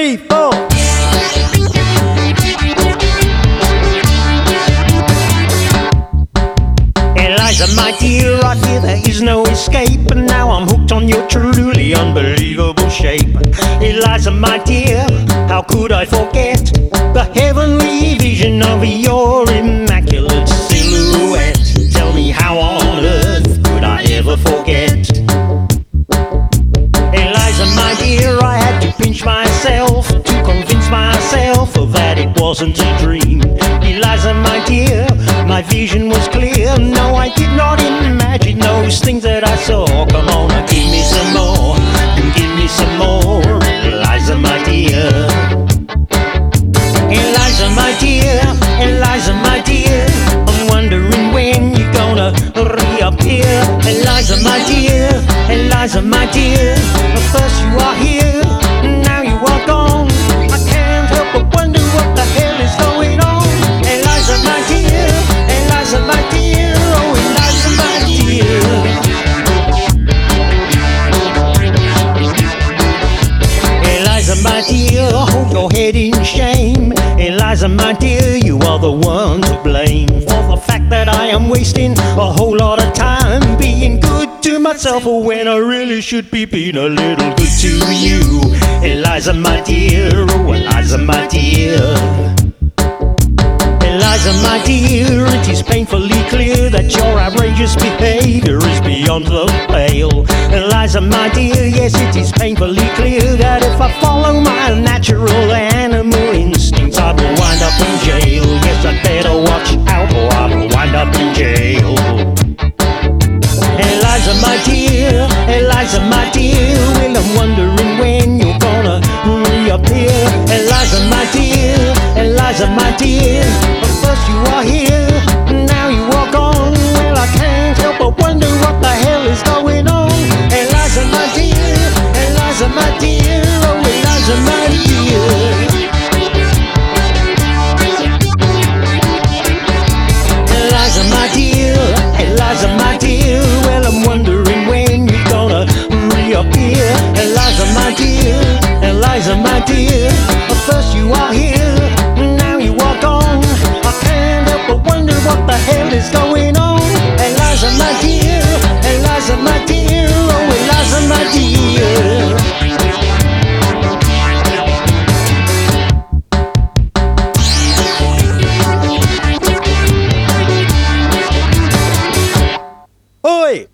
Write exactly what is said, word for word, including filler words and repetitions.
three, four. Eliza, my dear, I fear there is no escape, and now I'm hooked on your truly unbelievable shape. Eliza, my dear, how could I forget the heavenly vision of your immaculate silhouette? Tell me, how on earth could I ever forget? Eliza, my dear, I had to pinch myself to convince myself that it wasn't a dream. Eliza, my dear, my vision was clear. No, I did not imagine those things that I saw. Come on, give me some more, give me some more, Eliza, my dear. Eliza, my dear, Eliza, my dear, I'm wondering when you're gonna reappear. Eliza, my dear, Eliza, my dear, first you are here, now you are gone. I can't help but wonder what the hell is going on. Eliza, my dear, Eliza, my dear, oh Eliza, my dear. Eliza, my dear, hold your head in shame. Eliza, my dear, you are the one to blame for the fact that I am wasting a whole lot of time being good to myself when I really should be being a little good to you. Eliza, my dear, oh Eliza, my dear. Eliza, my dear, it is painfully clear that your outrageous behavior is beyond the pale. Eliza, my dear, yes, it is painfully clear that if I follow my natural animal instincts, I will wind up in jail. Yes, I'd better watch out or I will wind up in jail. Eliza, my dear, Eliza, my dear, well, I'm wondering when you're gonna reappear. Eliza, my dear, Eliza, my dear, first you are here, now you are gone. Well, I can't help but wonder what the hell is going on. Eliza, my dear, Eliza, my dear, oh Eliza, my dear. Eliza, my dear, Eliza, my dear, well, I'm wondering when you're gonna reappear. Eliza, my dear, Eliza, my dear, first you are here, now you are gone. I can't help but wonder what the hell is going on. Eliza, my dear, Eliza, my dear, oh Eliza, my dear. Oi!